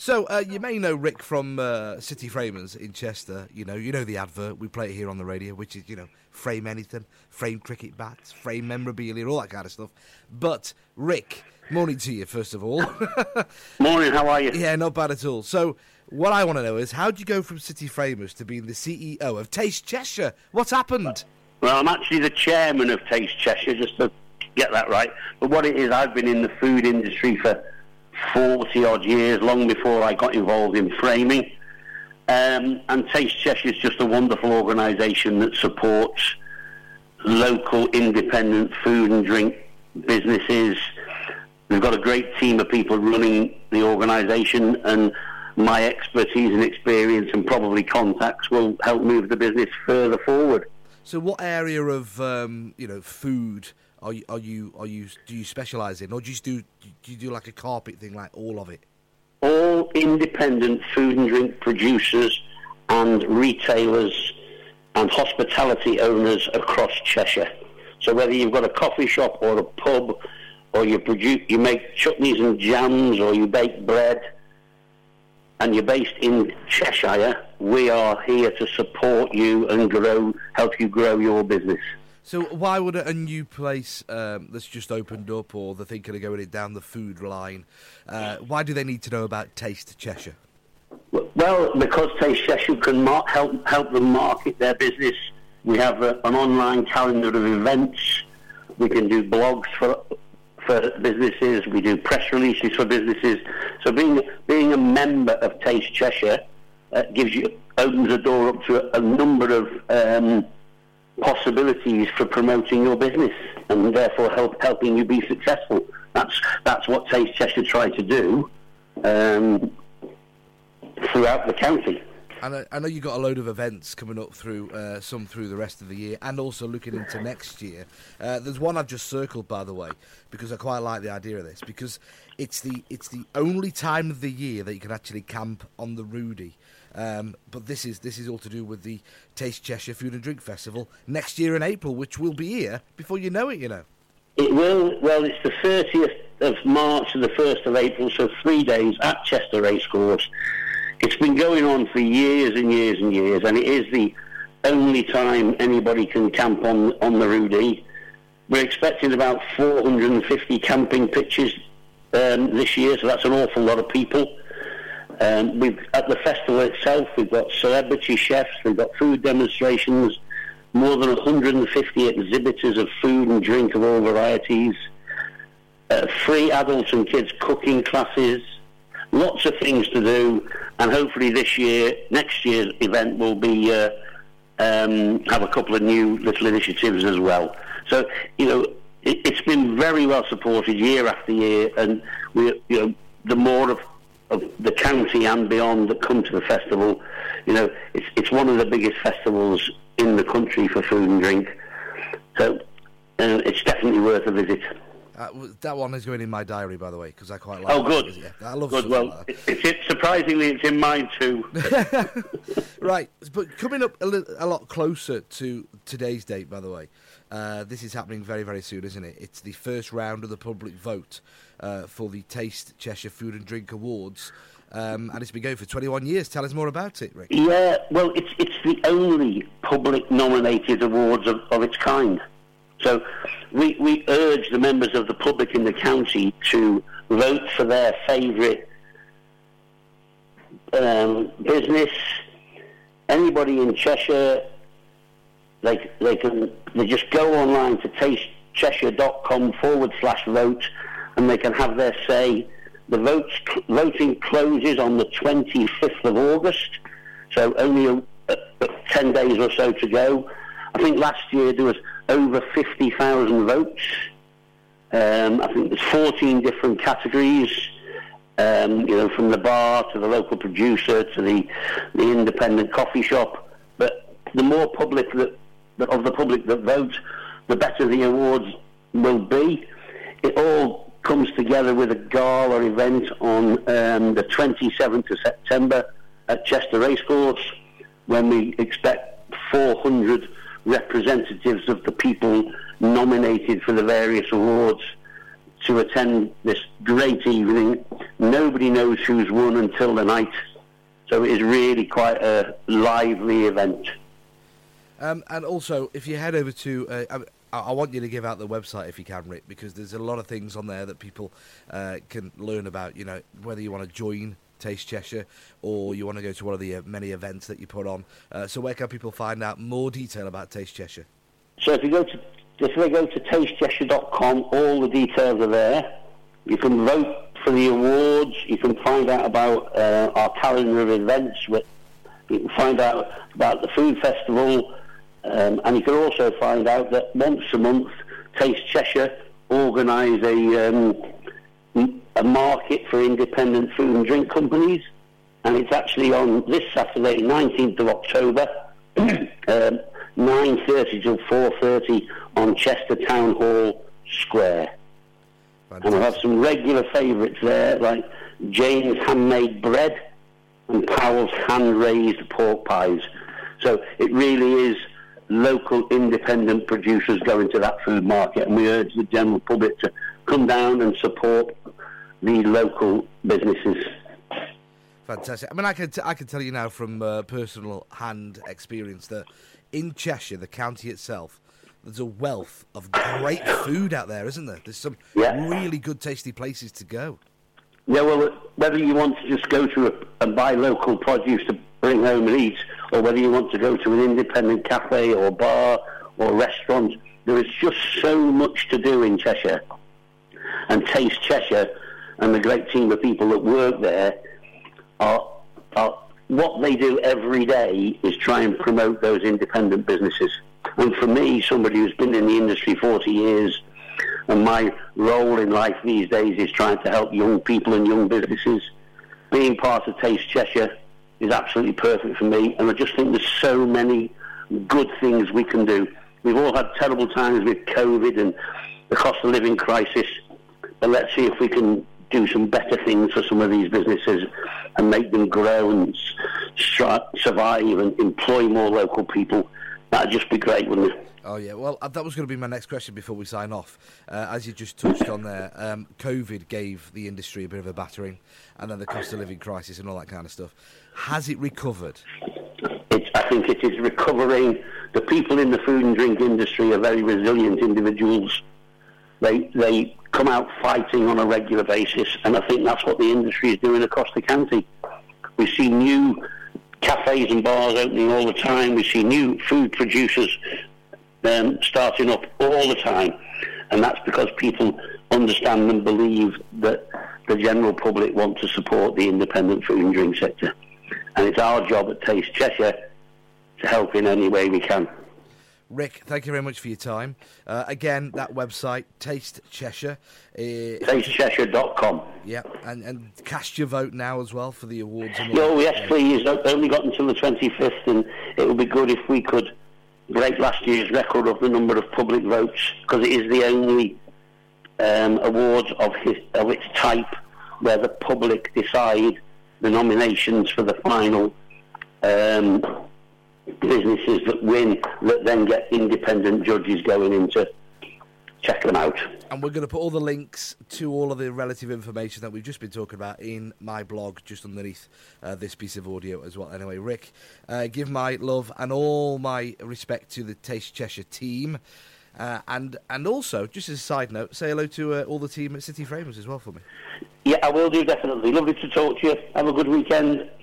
So, you may know Rick from City Framers in Chester. You know the advert. We play it here on the radio, which is, frame anything, frame cricket bats, frame memorabilia, all that kind of stuff. But, Rick, morning to you, first of all. Morning, how are you? Yeah, not bad at all. So, what I want to know is, how did you go from City Framers to being the CEO of Taste Cheshire? What's happened? Well, I'm actually the chairman of Taste Cheshire, just to get that right. But what it is, I've been in the food industry for 40-odd years, long before I got involved in framing. And Taste Cheshire is just a wonderful organisation that supports local independent food and drink businesses. We've got a great team of people running the organisation, and my expertise and experience and probably contacts will help move the business further forward. So what area of food do you specialise in, or do you do like a carpet thing, like all of it? All independent food and drink producers and retailers and hospitality owners across Cheshire. So whether you've got a coffee shop or a pub, or you make chutneys and jams, or you bake bread, and you're based in Cheshire, we are here to support you and help you grow your business. So why would a new place that's just opened up, or they're thinking of going down the food line, why do they need to know about Taste Cheshire? Well, because Taste Cheshire can help them market their business. We have an online calendar of events. We can do blogs for businesses. We do press releases for businesses. So being a member of Taste Cheshire opens the door up to a number of possibilities for promoting your business, and therefore helping you be successful. That's what Taste Cheshire try to do throughout the county. And I know you've got a load of events coming up through the rest of the year, and also looking into next year. There's one I've just circled, by the way, because I quite like the idea of this, because it's the only time of the year that you can actually camp on the Rudy. But this is all to do with the Taste Cheshire Food and Drink Festival next year in April, which will be here before you know it, It will. Well, it's the 30th of March to the 1st of April, so 3 days at Chester Racecourse. It's been going on for years and years and years, and it is the only time anybody can camp on the Rudy. We're expecting about 450 camping pitches this year, so that's an awful lot of people. At the festival itself, we've got celebrity chefs, we've got food demonstrations, more than 150 exhibitors of food and drink of all varieties, free adults and kids cooking classes, lots of things to do, and hopefully next year's event will be have a couple of new little initiatives as well. So, it's been very well supported year after year, and the more of the county and beyond that come to the festival, it's one of the biggest festivals in the country for food and drink. So it's definitely worth a visit. That one is going in my diary, by the way, because I quite like it. Oh, good. Yeah, I love good. Well, surprisingly, it's in mine too. Right, but coming up a lot closer to today's date, by the way, this is happening very, very soon, isn't it? It's the first round of the public vote for the Taste Cheshire Food and Drink Awards, and it's been going for 21 years. Tell us more about it, Rick. Yeah, well, it's the only public nominated awards of its kind. So we urge the members of the public in the county to vote for their favourite business. Anybody in Cheshire, they just go online to tastecheshire.com/vote, and they can have their say. The voting closes on the 25th of August, so only 10 days or so to go. I think last year there was over 50,000 votes. I think there's 14 different categories, from the bar to the local producer to the independent coffee shop. But the more public of the public that vote, the better the awards will be. It all comes together with a gala event on the 27th of September at Chester Racecourse, when we expect 400 representatives of the people nominated for the various awards to attend this great evening. Nobody knows who's won until the night, so it is really quite a lively event. And also, if you head over to... I want you to give out the website if you can, Rick, because there's a lot of things on there that people can learn about, whether you want to join Taste Cheshire or you want to go to one of the many events that you put on. So where can people find out more detail about Taste Cheshire? So if they go to tastecheshire.com, all the details are there. You can vote for the awards. You can find out about our calendar of events. You can find out about the food festival. And you can also find out that once a month, Taste Cheshire organise a market for independent food and drink companies, and it's actually on this Saturday, 19th of October, 9:30 till 4:30 on Chester Town Hall Square. Fantastic. And we'll have some regular favourites there, like Jane's Handmade Bread and Powell's Hand-Raised Pork Pies. So it really is local independent producers going to that food market, and we urge the general public to come down and support the local businesses. Fantastic. I mean, I can tell you now from personal hand experience that in Cheshire, the county itself, there's a wealth of great food out there, isn't there? There's some really good, tasty places to go. Yeah, well, whether you want to just go to and buy local produce to bring home and eat, or whether you want to go to an independent cafe or bar or restaurant, there is just so much to do in Cheshire. And Taste Cheshire and the great team of people that work there are what they do every day is try and promote those independent businesses. And for me, somebody who's been in the industry 40 years, and my role in life these days is trying to help young people and young businesses, being part of Taste Cheshire is absolutely perfect for me. And I just think there's so many good things we can do. We've all had terrible times with COVID and the cost of living crisis, but let's see if we can do some better things for some of these businesses and make them grow and survive and employ more local people. That'd just be great, wouldn't it? Oh, yeah. Well, that was going to be my next question before we sign off. As you just touched on there, COVID gave the industry a bit of a battering, and then the cost of living crisis and all that kind of stuff. Has it recovered? I think it is recovering. The people in the food and drink industry are very resilient individuals. They come out fighting on a regular basis, and I think that's what the industry is doing across the county. We see new cafes and bars opening all the time. We see new food producers starting up all the time, and that's because people understand and believe that the general public want to support the independent food and drink sector, and it's our job at Taste Cheshire to help in any way we can. Rick, thank you very much for your time. Again, that website, Taste Cheshire. Tastecheshire.com. Yeah, and cast your vote now as well for the awards. Oh, yes, please. I've only got until the 25th, and it would be good if we could break last year's record of the number of public votes, because it is the only award of its type where the public decide the nominations for the final businesses that win, that then get independent judges going in to check them out. And we're going to put all the links to all of the relative information that we've just been talking about in my blog just underneath this piece of audio as well. Anyway, Rick, give my love and all my respect to the Taste Cheshire team. And also, just as a side note, say hello to all the team at City Framers as well for me. Yeah, I will do, definitely. Lovely to talk to you. Have a good weekend.